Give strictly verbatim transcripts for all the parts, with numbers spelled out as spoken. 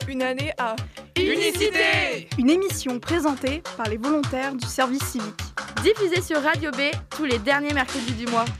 Une année à Unicité. Une émission présentée par les volontaires du service civique. Diffusée sur Radio B tous les derniers mercredis du mois.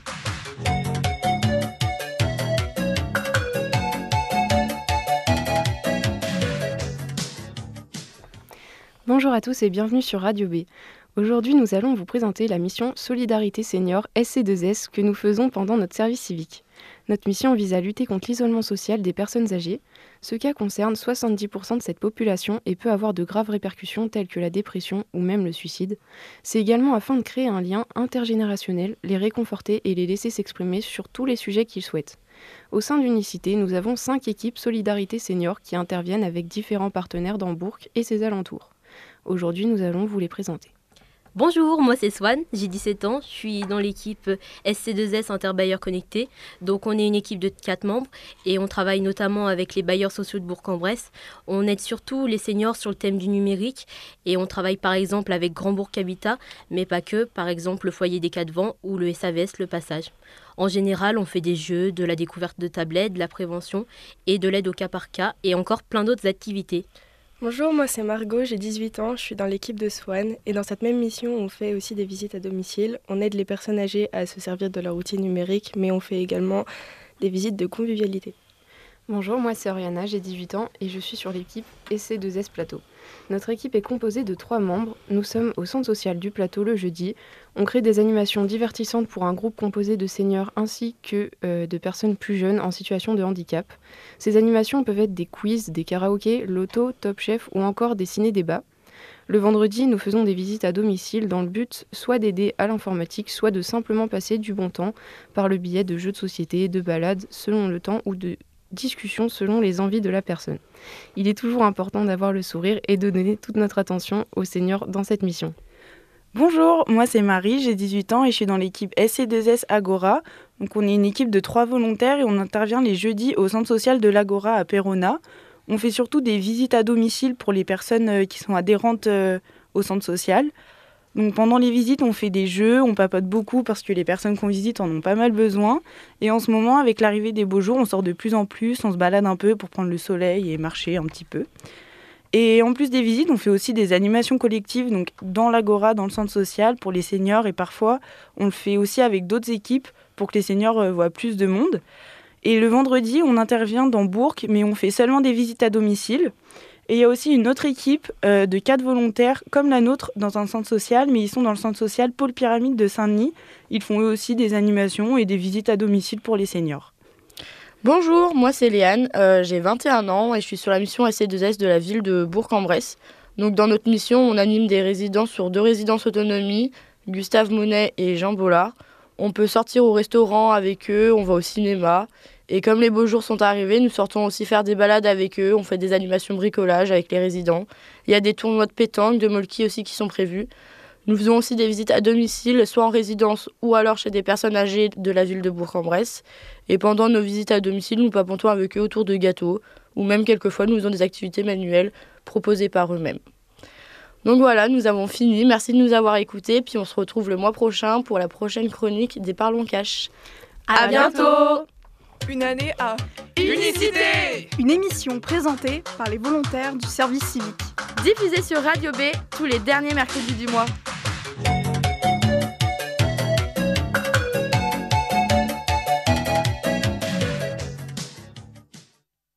Bonjour à tous et bienvenue sur Radio B. Aujourd'hui, nous allons vous présenter la mission Solidarité Senior S C deux S que nous faisons pendant notre service civique. Notre mission vise à lutter contre l'isolement social des personnes âgées. Ce cas concerne soixante-dix pour cent de cette population et peut avoir de graves répercussions telles que la dépression ou même le suicide. C'est également afin de créer un lien intergénérationnel, les réconforter et les laisser s'exprimer sur tous les sujets qu'ils souhaitent. Au sein d'Unicité, nous avons cinq équipes Solidarité Senior qui interviennent avec différents partenaires dans Bourg et ses alentours. Aujourd'hui, nous allons vous les présenter. Bonjour, moi c'est Swan, j'ai dix-sept ans, je suis dans l'équipe S C deux S Interbailleurs Connectés. Donc on est une équipe de quatre membres et on travaille notamment avec les bailleurs sociaux de Bourg-en-Bresse. On aide surtout les seniors sur le thème du numérique et on travaille par exemple avec Grand Bourg Habitat, mais pas que, par exemple le foyer des quatre vents ou le S A V S Le Passage. En général, on fait des jeux, de la découverte de tablettes, de la prévention et de l'aide au cas par cas et encore plein d'autres activités. Bonjour, moi c'est Margot, j'ai dix-huit ans, je suis dans l'équipe de Swan et dans cette même mission on fait aussi des visites à domicile. On aide les personnes âgées à se servir de leur outil numérique mais on fait également des visites de convivialité. Bonjour, moi c'est Oriana, j'ai dix-huit ans et je suis sur l'équipe S C deux S Plateau. Notre équipe est composée de trois membres. Nous sommes au centre social du Plateau le jeudi. On crée des animations divertissantes pour un groupe composé de seniors ainsi que euh, de personnes plus jeunes en situation de handicap. Ces animations peuvent être des quiz, des karaokés, loto, top chef ou encore des ciné-débats. Le vendredi, nous faisons des visites à domicile dans le but soit d'aider à l'informatique, soit de simplement passer du bon temps par le biais de jeux de société, de balades selon le temps ou de discussion selon les envies de la personne. Il est toujours important d'avoir le sourire et de donner toute notre attention aux seniors dans cette mission. Bonjour, moi c'est Marie, j'ai dix-huit ans et je suis dans l'équipe S C deux S Agora. Donc on est une équipe de trois volontaires et on intervient les jeudis au centre social de l'Agora à Perona. On fait surtout des visites à domicile pour les personnes qui sont adhérentes au centre social. Donc pendant les visites, on fait des jeux, on papote beaucoup parce que les personnes qu'on visite en ont pas mal besoin. Et en ce moment, avec l'arrivée des beaux jours, on sort de plus en plus, on se balade un peu pour prendre le soleil et marcher un petit peu. Et en plus des visites, on fait aussi des animations collectives donc dans l'Agora, dans le centre social, pour les seniors. Et parfois, on le fait aussi avec d'autres équipes pour que les seniors voient plus de monde. Et le vendredi, on intervient dans Bourg, mais on fait seulement des visites à domicile. Et il y a aussi une autre équipe euh, de quatre volontaires comme la nôtre dans un centre social, mais ils sont dans le centre social Pôle Pyramide de Saint-Denis. Ils font eux aussi des animations et des visites à domicile pour les seniors. Bonjour, moi c'est Léane, euh, j'ai vingt et un ans et je suis sur la mission S C deux S de la ville de Bourg-en-Bresse. Donc dans notre mission, on anime des résidences sur deux résidences autonomie, Gustave Monet et Jean Bollard. On peut sortir au restaurant avec eux, on va au cinéma. Et comme les beaux jours sont arrivés, nous sortons aussi faire des balades avec eux. On fait des animations bricolage avec les résidents. Il y a des tournois de pétanque, de molki aussi qui sont prévus. Nous faisons aussi des visites à domicile, soit en résidence ou alors chez des personnes âgées de la ville de Bourg-en-Bresse. Et pendant nos visites à domicile, nous papotons avec eux autour de gâteaux. Ou même quelquefois, nous faisons des activités manuelles proposées par eux-mêmes. Donc voilà, nous avons fini. Merci de nous avoir écoutés. Puis on se retrouve le mois prochain pour la prochaine chronique des Parlons Cash. À, à bientôt. Une année à Unicité. Une émission présentée par les volontaires du service civique. Diffusée sur Radio B tous les derniers mercredis du mois.